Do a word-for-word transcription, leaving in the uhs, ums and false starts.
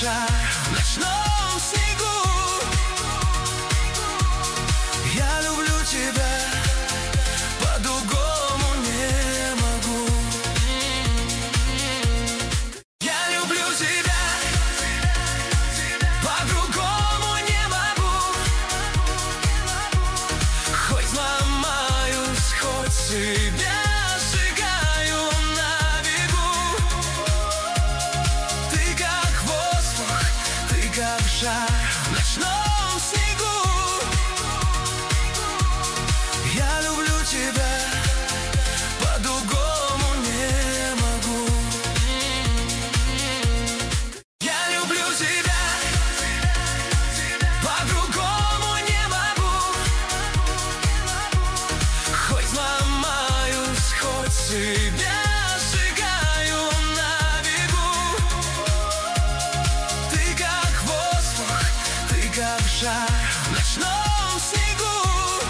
жар в ночном снегу. Я люблю тебя, по-другому не могу. Я люблю тебя, по-другому не могу. Хоть сломаюсь, хоть себя жар в ночном снегу. Я люблю тебя, по-другому не могу. Я люблю тебя, по-другому не могу. Хоть сломаюсь, хоть себя жар